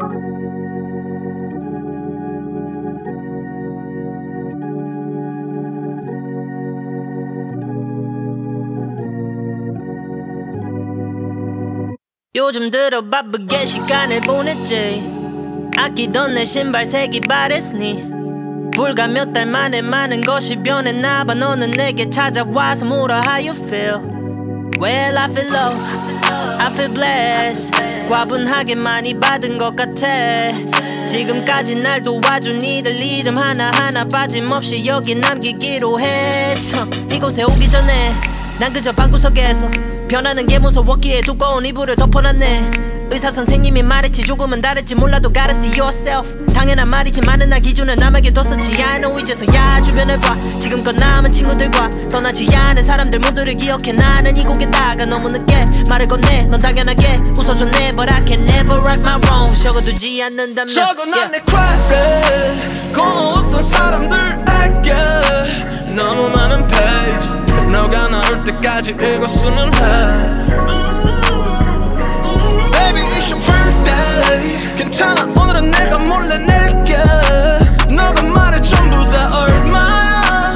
요즘 들어 바쁘게 시간을 보냈지. 아끼던 내 신발 색이 바랬으니 불과 몇 달 만에 많은 것이 변했나봐. 너는 내게 찾아와서 물어 how you feel. Well I feel low, I feel blessed. 과분하게 많이 받은 것 같아. 지금까지 날 도와준 이들 이름 하나하나 빠짐없이 여기 남기기로 해. 이곳에 오기 전에 난 그저 방구석에서 변하는 게 무서웠기에 두꺼운 이불을 덮어놨네. 의사 선생님이 말했지 조금은 다를지 몰라도 gotta see yourself. 당연한 말이지만은 나 기준을 남에게 뒀었지. I know 이제서야 주변을 봐. 지금껏 남은 친구들과 떠나지 않은 사람들 모두를 기억해. 나는 이 곡에다가 너무 늦게 말을 건네. 넌 당연하게 웃어줬네. But I can never right my wrong. 적어두지 않는다면 적어놔 내 쿼를 고마웠던 사람들에게. 너무 많은 페이지 너가 나올 때까지 읽었으면 해. Baby it's your birthday. 괜찮아 오늘은 내가 몰래 낼게. 너가 말해 전부 다 얼마야.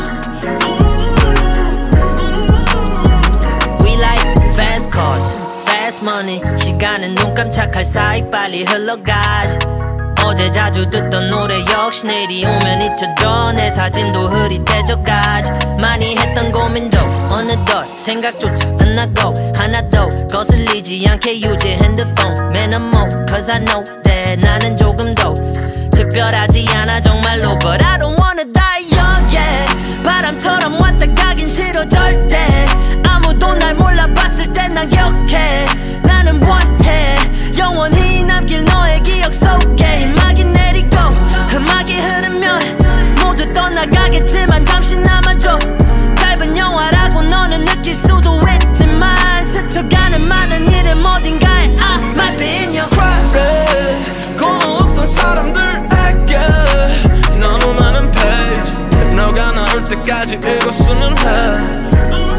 We like fast cars, fast money. 시간은 눈 깜짝할 사이 빨리 흘러가지. 어제 자주 듣던 노래 역시 내일이 오면 잊혀져. 내 사진도 흐릿해져가지. 많이 했던 고민도 어느덧 생각조차 안 나고 하나 더 거슬리지 않게 유지 핸드폰 minimal. Cause I know that 나는 조금 더 특별하지 않아 정말로. But I don't wanna die young yeah. 바람처럼 왔다 가긴 싫어 절대. 아무도 날 몰라봤을 땐 난 기억해. 나는 원해 영원히 남길 너의 기억 속에. 음악이 내리고 음악이 흐르면 모두 떠나가겠지만 잠시 남아줘. 짧은 영화라고 너는 느낄 수도 있지만 스쳐가는 많은 이름 어딘가에 I might be in your 쿼를 고마웠던 사람들에게. 너무 많은 페이지 너가 나올 때까지 읽었으면 해.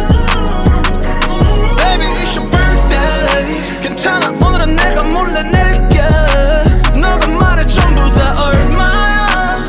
Baby it's your birthday. 괜찮아 오늘은 내가 몰래 낼게. 너가 말해 전부 다 얼마야.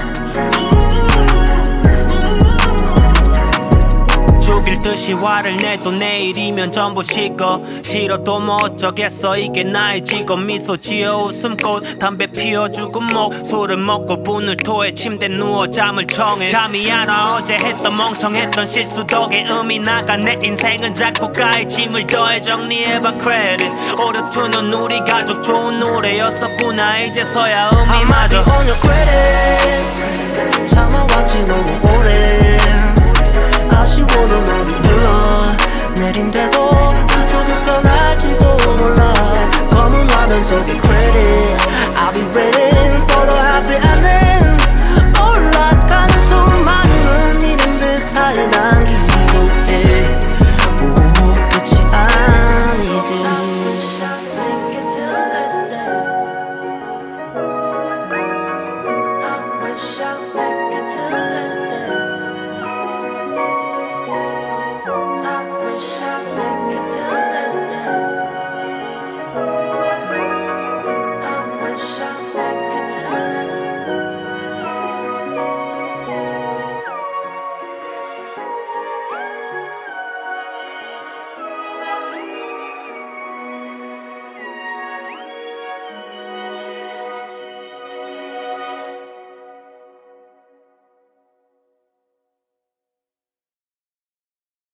죽일 듯이 화를 내도 내일이면 전부 식어. 싫어도 뭐 어쩌겠어 이게 나의 직업. 미소 지어 웃음꽃 담배 피워주고 목 술을 먹고 분을 토해 침대 누워 잠을 청해. 잠이 안 와 어제 했던 멍청했던 실수 덕에 음이 나가. 내 인생은 작곡가의 짐을 더해 정리해봐 credit. 오르투는 우리 가족 좋은 노래였었구나. 이제서야 음이 맞아. on your credit. 참아왔지 너무 오래. 아쉬워도 머리 흘러 내린데도 손이 떠날지도 몰라. 검은 라면 속에 credit I'll be ready.